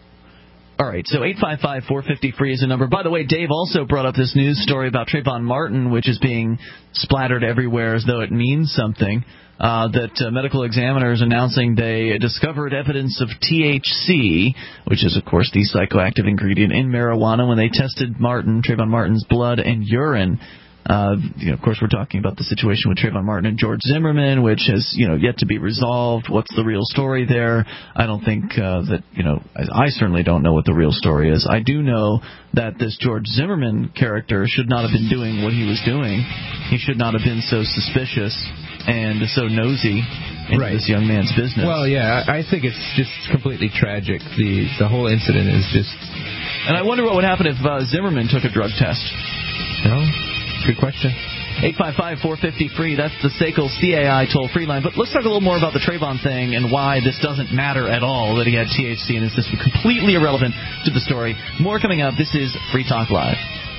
All right, so eight five five, four five zero, free is the number. By the way, Dave also brought up this news story about Trayvon Martin, which is being splattered everywhere as though it means something, uh, that uh, medical examiners announcing they discovered evidence of T H C, which is, of course, the psychoactive ingredient in marijuana, when they tested Martin, Trayvon Martin's blood and urine. Uh, you know, of course, we're talking about the situation with Trayvon Martin and George Zimmerman, which has, you know, yet to be resolved. What's the real story there? I don't think uh, that, you know, I, I certainly don't know what the real story is. I do know that this George Zimmerman character should not have been doing what he was doing. He should not have been so suspicious and so nosy into right. this young man's business. Well, yeah, I think it's just completely tragic. The the whole incident is just... And I wonder what would happen if uh, Zimmerman took a drug test. No? Good question. eight five five, four five zero, free. That's the S A C L C A I toll-free line. But let's talk a little more about the Trayvon thing and why this doesn't matter at all that he had T H C and is this completely irrelevant to the story. More coming up. This is Free Talk Live.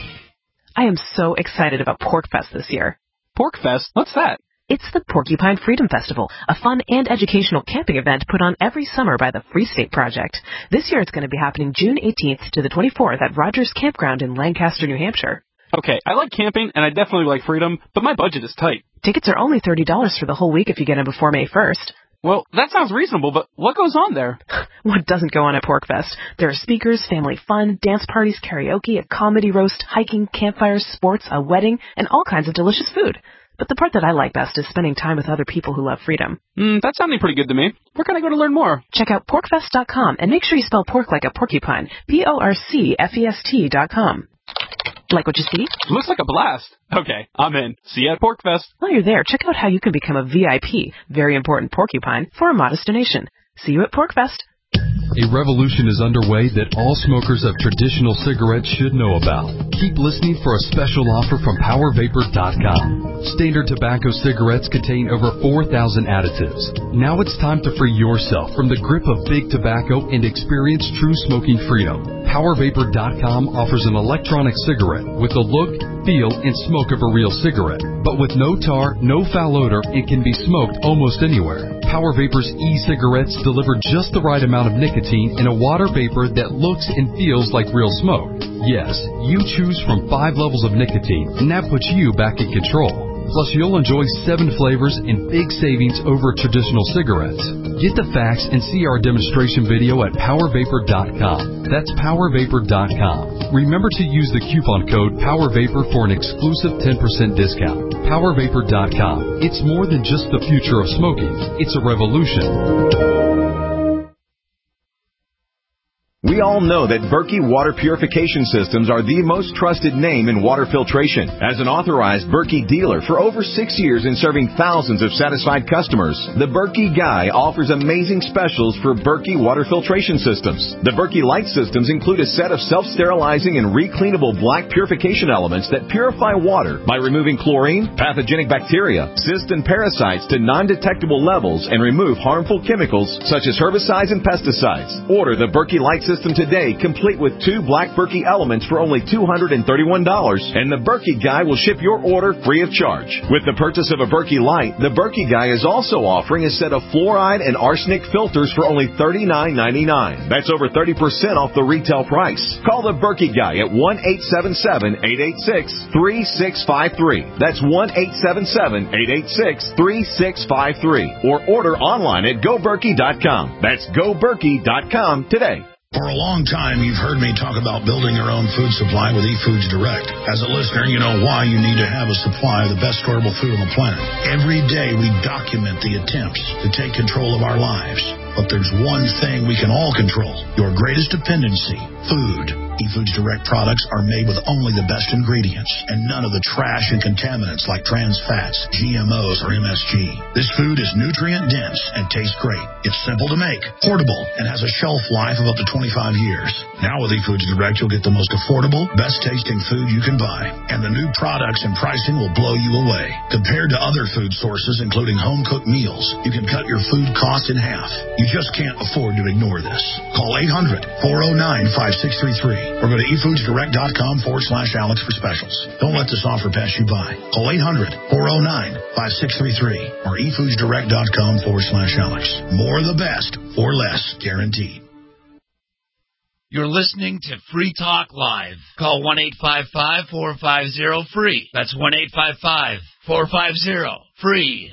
I am so excited about PorcFest this year. PorcFest? What's that? It's the Porcupine Freedom Festival, a fun and educational camping event put on every summer by the Free State Project. This year it's going to be happening June eighteenth to the twenty-fourth at Rogers Campground in Lancaster, New Hampshire. Okay, I like camping, and I definitely like freedom, but my budget is tight. Tickets are only thirty dollars for the whole week if you get in before May first. Well, that sounds reasonable, but what goes on there? What doesn't go on at PorcFest? There are speakers, family fun, dance parties, karaoke, a comedy roast, hiking, campfires, sports, a wedding, and all kinds of delicious food. But the part that I like best is spending time with other people who love freedom. Mm, that's sounding pretty good to me. Where can I go to learn more? Check out porcfest dot com and make sure you spell pork like a porcupine. P O R C F E S T dot com. Like what you see? Looks like a blast. Okay, I'm in. See you at PorcFest. While you're there, check out how you can become a V I P, very important porcupine, for a modest donation. See you at PorcFest. A revolution is underway that all smokers of traditional cigarettes should know about. Keep listening for a special offer from power vapor dot com. Standard tobacco cigarettes contain over four thousand additives. Now it's time to free yourself from the grip of big tobacco and experience true smoking freedom. power vapor dot com offers an electronic cigarette with the look, feel, and smoke of a real cigarette, but with no tar, no foul odor, and can be smoked almost anywhere. Power Vapor's e-cigarettes deliver just the right amount of nicotine in a water vapor that looks and feels like real smoke. Yes, you choose from five levels of nicotine, and that puts you back in control. Plus, you'll enjoy seven flavors and big savings over traditional cigarettes. Get the facts and see our demonstration video at power vapor dot com. That's power vapor dot com. Remember to use the coupon code POWERVAPOR for an exclusive ten percent discount. power vapor dot com. It's more than just the future of smoking. It's a revolution. We all know that Berkey Water Purification Systems are the most trusted name in water filtration. As an authorized Berkey dealer for over six years and serving thousands of satisfied customers, the Berkey Guy offers amazing specials for Berkey Water Filtration Systems. The Berkey Light Systems include a set of self-sterilizing and recleanable black purification elements that purify water by removing chlorine, pathogenic bacteria, cysts, and parasites to non-detectable levels and remove harmful chemicals such as herbicides and pesticides. Order the Berkey Light System today, complete with two black Berkey elements for only two hundred thirty-one dollars, and the Berkey Guy will ship your order free of charge. With the purchase of a Berkey Light, the Berkey Guy is also offering a set of fluoride and arsenic filters for only thirty-nine ninety-nine. That's over thirty percent off the retail price. Call the Berkey Guy at one eight seven seven, eight eight six, three six five three. That's one eight seven seven, eight eight six, three six five three. Or order online at go berkey dot com. That's go berkey dot com today. For a long time, you've heard me talk about building your own food supply with eFoods Direct. As a listener, you know why you need to have a supply of the best storable food on the planet. Every day, we document the attempts to take control of our lives. But there's one thing we can all control, your greatest dependency, food. eFoods Direct products are made with only the best ingredients and none of the trash and contaminants like trans fats, G M Os, or M S G. This food is nutrient dense and tastes great. It's simple to make, portable, and has a shelf life of up to twenty-five years. Now with eFoods Direct, you'll get the most affordable, best tasting food you can buy. And the new products and pricing will blow you away. Compared to other food sources, including home-cooked meals, you can cut your food costs in half. You just can't afford to ignore this. Call eight hundred, four oh nine, five six three three or go to efoodsdirect.com forward slash Alex for specials. Don't let this offer pass you by. Call eight hundred, four oh nine, five six three three or efoodsdirect.com forward slash Alex. More of the best for less, guaranteed. You're listening to Free Talk Live. Call one eight five five, four five zero, free. That's one eight five five, four five zero, free.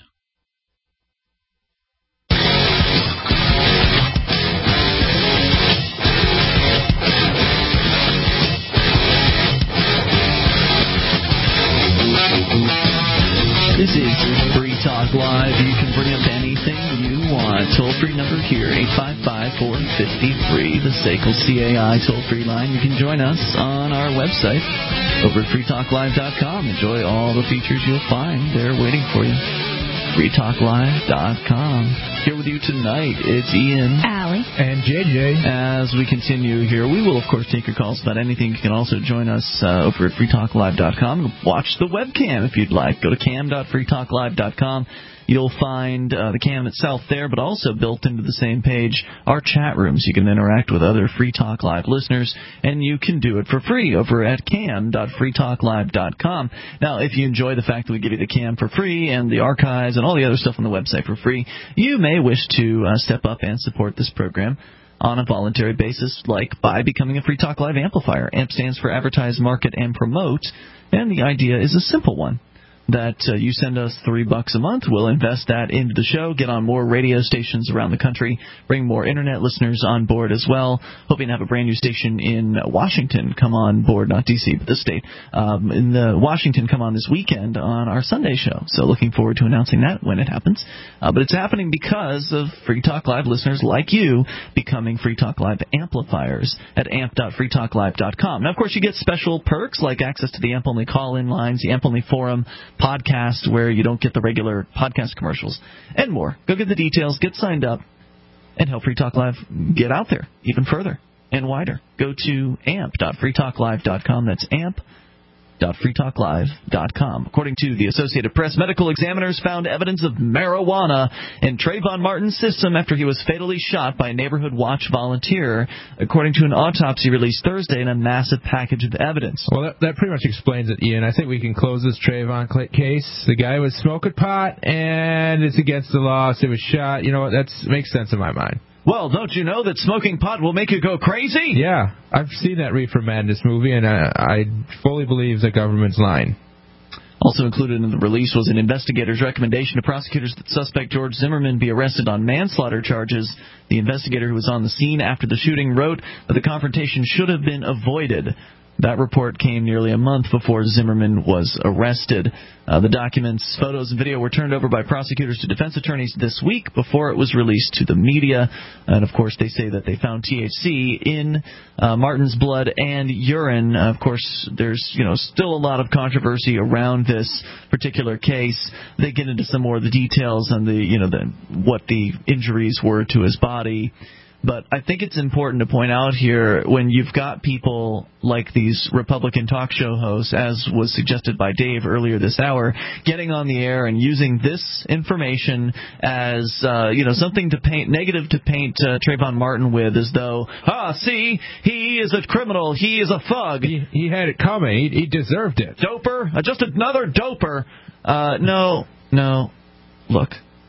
This is Free Talk Live. You can bring up anything you want. Toll-free number here, eight five five, four five zero, free, the S A C L C A I toll-free line. You can join us on our website over at free talk live dot com. Enjoy all the features you'll find. They're waiting for you. free talk live dot com. Here with you tonight, it's Ian, Allie, and J J. As we continue here, we will, of course, take your calls about anything. You can also join us uh, over at free talk live dot com and watch the webcam if you'd like. Go to cam dot free talk live dot com. You'll find uh, the cam itself there, but also built into the same page are chat rooms. You can interact with other Free Talk Live listeners, and you can do it for free over at cam dot free talk live dot com. Now, if you enjoy the fact that we give you the cam for free and the archives and all the other stuff on the website for free, you may wish to uh, step up and support this program on a voluntary basis, like by becoming a Free Talk Live amplifier. A M P stands for Advertise, Market, and Promote, and the idea is a simple one. That uh, you send us three bucks a month, we'll invest that into the show, get on more radio stations around the country, bring more internet listeners on board as well. Hoping to have a brand new station in Washington come on board, not D C, but the state. Um, in the Washington come on this weekend on our Sunday show. So looking forward to announcing that when it happens. Uh, but it's happening because of Free Talk Live listeners like you becoming Free Talk Live amplifiers at amp dot free talk live dot com. Now, of course, you get special perks like access to the A M P-only call-in lines, the A M P-only forum, podcast where you don't get the regular podcast commercials, and more. Go get the details, get signed up, and help Free Talk Live get out there even further and wider. Go to amp dot free talk live dot com. That's amp dot free talk live dot com. According to the Associated Press, medical examiners found evidence of marijuana in Trayvon Martin's system after he was fatally shot by a Neighborhood Watch volunteer, according to an autopsy released Thursday in a massive package of evidence. Well, that, that pretty much explains it, Ian. I think we can close this Trayvon case. The guy was smoking pot, and it's against the law, so he was shot. You know what? That makes sense in my mind. Well, don't you know that smoking pot will make you go crazy? Yeah, I've seen that Reefer Madness movie, and I, I fully believe the government's lying. Also included in the release was an investigator's recommendation to prosecutors that suspect George Zimmerman be arrested on manslaughter charges. The investigator who was on the scene after the shooting wrote that the confrontation should have been avoided. That report came nearly a month before Zimmerman was arrested. Uh, the documents, photos, and video were turned over by prosecutors to defense attorneys this week before it was released to the media. And, of course, they say that they found T H C in uh, Martin's blood and urine. Uh, of course, there's, you know, still a lot of controversy around this particular case. They get into some more of the details on the, you know, the, what the injuries were to his body. But I think it's important to point out here, when you've got people like these Republican talk show hosts, as was suggested by Dave earlier this hour, getting on the air and using this information as, uh, you know, something to paint, negative to paint uh, Trayvon Martin with, as though, ah, see, he is a criminal, he is a thug. He, he had it coming, he, he deserved it. Doper, uh, just another doper. Uh, no, no, look.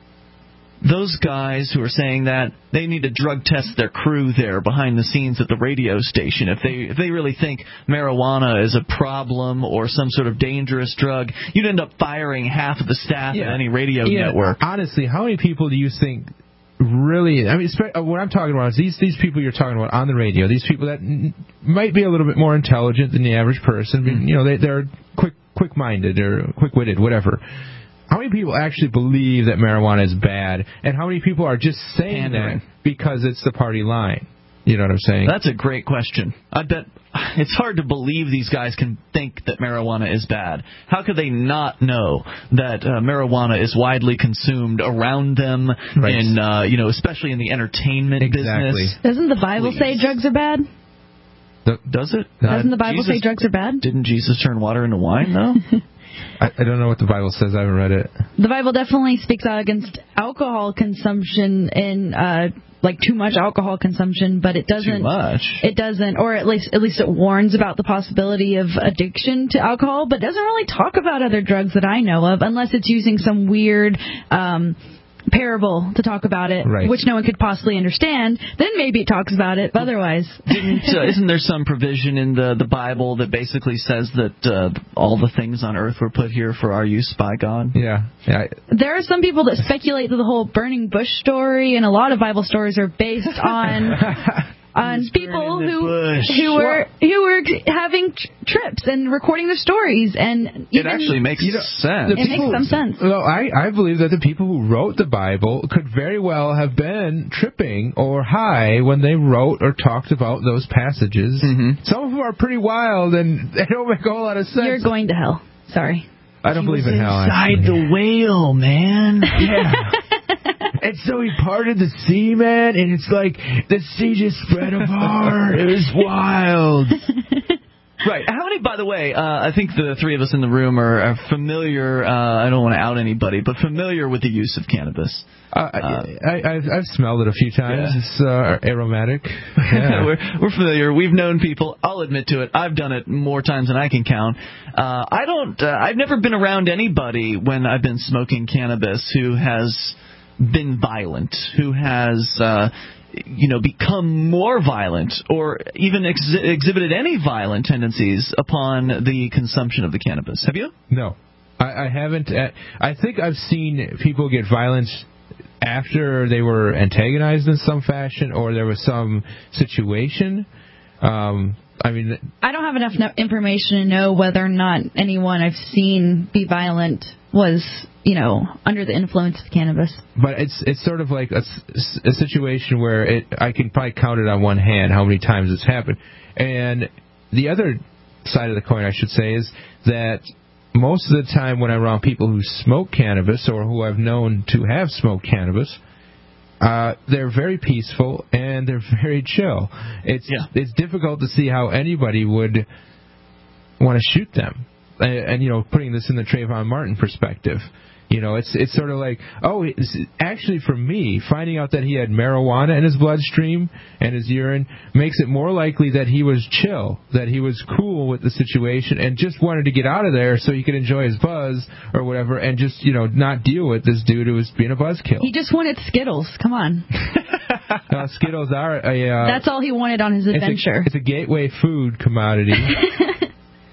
Those guys who are saying that, they need to drug test their crew there behind the scenes at the radio station. If they if they really think marijuana is a problem or some sort of dangerous drug, you'd end up firing half of the staff yeah. at any radio yeah. network. Honestly, how many people do you think really, I mean, what I'm talking about is these, these people you're talking about on the radio, these people that n- might be a little bit more intelligent than the average person, mm. you know, they, they're quick, quick-minded or quick-witted, whatever. How many people actually believe that marijuana is bad, and how many people are just saying Pandering. that because it's the party line? You know what I'm saying? That's a great question. I bet it's hard to believe these guys can think that marijuana is bad. How could they not know that uh, marijuana is widely consumed around them, right. in, uh, you know, especially in the entertainment exactly. business? Doesn't the Bible Please. say drugs are bad? The, does it? Doesn't the Bible Jesus, say drugs are bad? Didn't Jesus turn water into wine, though? I, I don't know what the Bible says. I haven't read it. The Bible definitely speaks out against alcohol consumption and uh, like too much alcohol consumption, but it doesn't. Too much. It doesn't, or at least at least it warns about the possibility of addiction to alcohol, but doesn't really talk about other drugs that I know of, unless it's using some weird Um, parable to talk about it, right. which no one could possibly understand. Then maybe it talks about it, but otherwise. Didn't, uh, isn't there some provision in the, the Bible that basically says that uh, all the things on earth were put here for our use by God? Yeah. yeah. There are some people that speculate that the whole burning bush story and a lot of Bible stories are based on on people who who were who were having tr- trips and recording their stories, and it actually makes you know, sense. It people, makes some sense. Well, I, I believe that the people who wrote the Bible could very well have been tripping or high when they wrote or talked about those passages. Mm-hmm. Some of them are pretty wild, and they don't make a whole lot of sense. You're going to hell. Sorry. I don't he believe was in hell. Inside actually. the whale, man. Yeah. And so he parted the sea, man, and it's like the sea just spread apart. It was wild. Right. How many, by the way, uh, I think the three of us in the room are, are familiar, uh, I don't want to out anybody, but familiar with the use of cannabis. Uh, uh, I, I've, I've smelled it a few times. Yeah. It's uh, aromatic. Yeah. we're, we're familiar. We've known people. I'll admit to it. I've done it more times than I can count. Uh, I don't, uh, I've never been around anybody when I've been smoking cannabis who has been violent, who has, uh, you know, become more violent or even ex- exhibited any violent tendencies upon the consumption of the cannabis. Have you? No, I, I haven't. Uh, I think I've seen people get violent after they were antagonized in some fashion or there was some situation. Um, I mean, I don't have enough information to know whether or not anyone I've seen be violent was, you know, under the influence of cannabis. But it's it's sort of like a, a situation where it I can probably count it on one hand how many times it's happened. And the other side of the coin, I should say, is that most of the time when I'm around people who smoke cannabis or who I've known to have smoked cannabis, uh, they're very peaceful and they're very chill. It's yeah. it's difficult to see how anybody would want to shoot them. And, and, you know, putting this in the Trayvon Martin perspective, you know, it's it's sort of like, oh, it's, actually for me, finding out that he had marijuana in his bloodstream and his urine makes it more likely that he was chill, that he was cool with the situation and just wanted to get out of there so he could enjoy his buzz or whatever and just, you know, not deal with this dude who was being a buzzkill. He just wanted Skittles. Come on. uh, Skittles are a... Uh, That's all he wanted on his adventure. It's a, it's a gateway food commodity. Uh,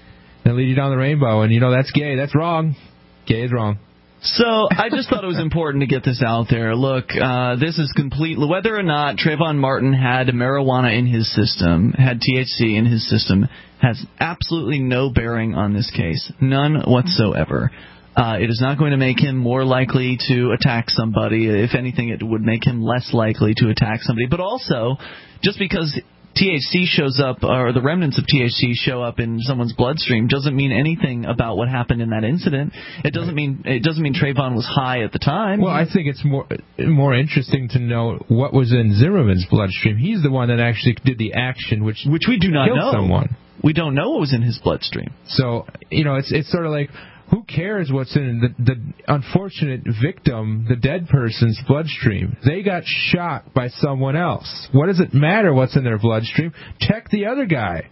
and lead you down the rainbow, and you know that's gay. That's wrong. Gay is wrong. So I just thought it was important to get this out there. Look, uh, this is complete. Whether or not Trayvon Martin had marijuana in his system, had T H C in his system, has absolutely no bearing on this case. None whatsoever. Uh, it is not going to make him more likely to attack somebody. If anything, it would make him less likely to attack somebody. But also, just because T H C shows up, or the remnants of T H C show up in someone's bloodstream, doesn't mean anything about what happened in that incident. It doesn't mean it doesn't mean Trayvon was high at the time. Well, I think it's more more interesting to know what was in Zimmerman's bloodstream. He's the one that actually did the action, which which we do not killed know. Someone. We don't know what was in his bloodstream. So you know, it's it's sort of like, who cares what's in the, the unfortunate victim, the dead person's bloodstream? They got shot by someone else. What does it matter what's in their bloodstream? Check the other guy.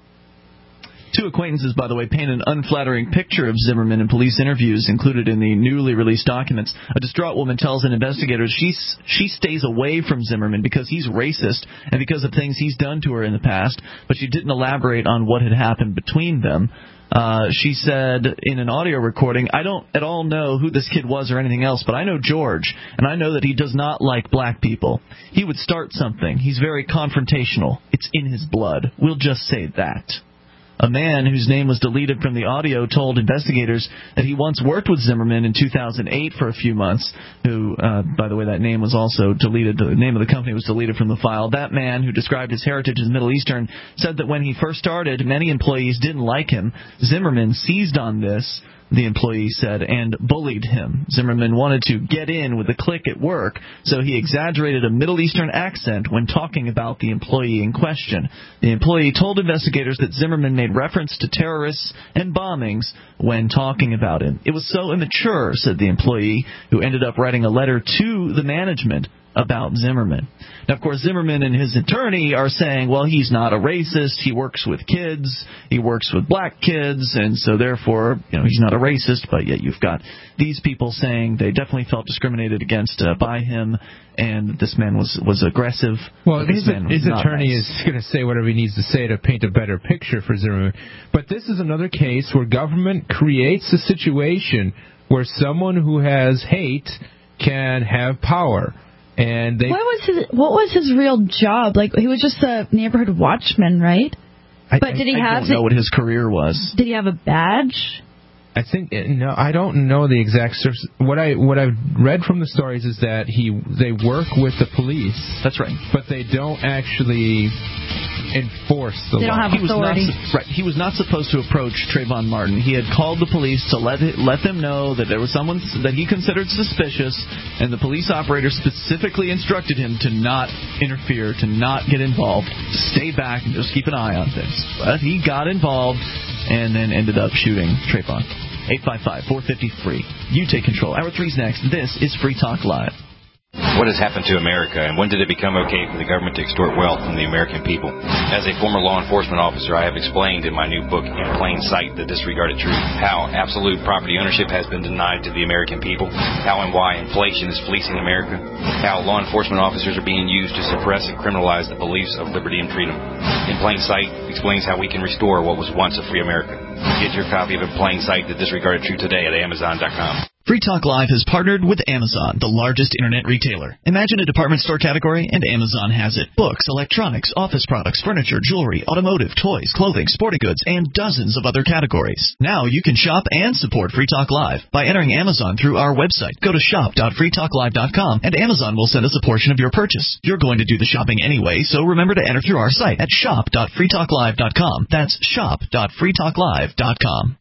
Two acquaintances, by the way, paint an unflattering picture of Zimmerman in police interviews included in the newly released documents. A distraught woman tells an investigator she, she stays away from Zimmerman because he's racist and because of things he's done to her in the past, but she didn't elaborate on what had happened between them. Uh, she said in an audio recording, I don't at all know who this kid was or anything else, but I know George, and I know that he does not like black people. He would start something. He's very confrontational. It's in his blood. We'll just say that. A man whose name was deleted from the audio told investigators that he once worked with Zimmerman in two thousand eight for a few months, who, uh, by the way, that name was also deleted. The name of the company was deleted from the file. That man, who described his heritage as Middle Eastern, said that when he first started, many employees didn't like him. Zimmerman seized on this, the employee said, and bullied him. Zimmerman wanted to get in with the clique at work, so he exaggerated a Middle Eastern accent when talking about the employee in question. The employee told investigators that Zimmerman made reference to terrorists and bombings when talking about him. It was so immature, said the employee, who ended up writing a letter to the management about Zimmerman. Now, of course, Zimmerman and his attorney are saying, well, he's not a racist. He works with kids. He works with black kids, and so therefore, you know, he's not a racist. But yet you've got these people saying they definitely felt discriminated against uh, by him, and this man was was aggressive. Well, his, his attorney nice. is going to say whatever he needs to say to paint a better picture for Zimmerman. But this is another case where government creates a situation where someone who has hate can have power. And they, what was his What was his real job? Like, he was just a neighborhood watchman, right? I, but did he I have? don't know what his career was. Did he have a badge? I think no. I don't know the exact. What I what I've read from the stories is that he they work with the police. That's right. But they don't actually enforce the they law. Don't have he was authority. not, right. He was not supposed to approach Trayvon Martin. He had called the police to let it, let them know that there was someone that he considered suspicious, and the police operator specifically instructed him to not interfere, to not get involved, to stay back and just keep an eye on things. But he got involved and then ended up shooting Trayvon. eight five five, four five zero, free. You take control. Hour three's next. This is Free Talk Live. What has happened to America, and when did it become okay for the government to extort wealth from the American people? As a former law enforcement officer, I have explained in my new book, In Plain Sight, The Disregarded Truth, how absolute property ownership has been denied to the American people, how and why inflation is fleecing America, how law enforcement officers are being used to suppress and criminalize the beliefs of liberty and freedom. In Plain Sight explains how we can restore what was once a free America. Get your copy of In Plain Sight, The Disregarded Truth today at Amazon dot com. Free Talk Live has partnered with Amazon, the largest internet retailer. Imagine a department store category, and Amazon has it. Books, electronics, office products, furniture, jewelry, automotive, toys, clothing, sporting goods, and dozens of other categories. Now you can shop and support Free Talk Live by entering Amazon through our website. Go to shop dot free talk live dot com, and Amazon will send us a portion of your purchase. You're going to do the shopping anyway, so remember to enter through our site at shop dot free talk live dot com. That's shop dot free talk live dot com.